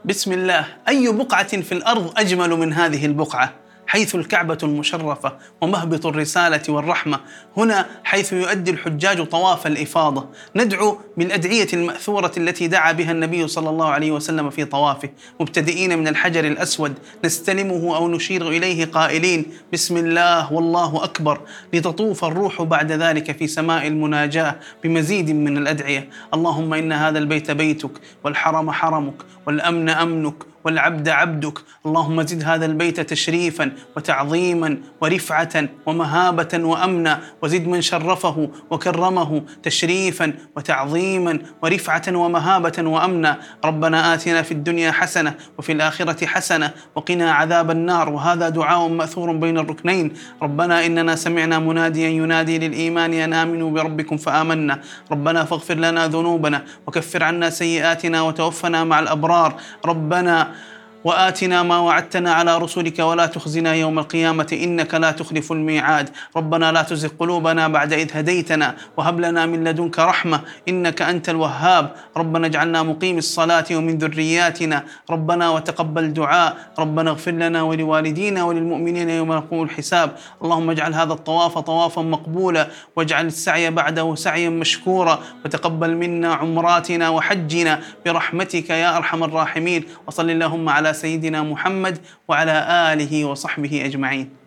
بسم الله. أي بقعة في الأرض أجمل من هذه البقعة؟ حيث الكعبة المشرفة ومهبط الرسالة والرحمة، هنا حيث يؤدي الحجاج طواف الإفاضة. ندعو بالأدعية المأثورة التي دعا بها النبي صلى الله عليه وسلم في طوافه، مبتدئين من الحجر الأسود نستلمه أو نشير إليه قائلين بسم الله والله أكبر، لتطوف الروح بعد ذلك في سماء المناجاة بمزيد من الأدعية. اللهم إن هذا البيت بيتك، والحرم حرمك، والأمن أمنك، والعبد عبدك. اللهم زد هذا البيت تشريفا وتعظيما ورفعة ومهابة وأمنا، وزد من شرفه وكرمه تشريفا وتعظيما ورفعة ومهابة وأمنا. ربنا آتنا في الدنيا حسنة وفي الآخرة حسنة وقنا عذاب النار. وهذا دعاء مأثور بين الركنين. ربنا إننا سمعنا مناديا ينادي للإيمان أن آمنوا بربكم فآمنا. ربنا فاغفر لنا ذنوبنا وكفر عنا سيئاتنا وتوفنا مع الأبرار. ربنا وآتنا ما وعدتنا على رسلك ولا تخزنا يوم القيامة إنك لا تخلف الميعاد. ربنا لا تزغ قلوبنا بعد إذ هديتنا وهب لنا من لدنك رحمة إنك أنت الوهاب. ربنا اجعلنا مقيم الصلاة ومن ذرياتنا ربنا وتقبل دعاء. ربنا اغفر لنا ولوالدينا وللمؤمنين يوم يقوم الحساب. اللهم اجعل هذا الطواف طوافا مقبولا، واجعل السعي بعده سعيا مشكورا، وتقبل منا عمراتنا وحجنا برحمتك يا أرحم الراحمين. وصل اللهم على سيدنا محمد وعلى آله وصحبه أجمعين.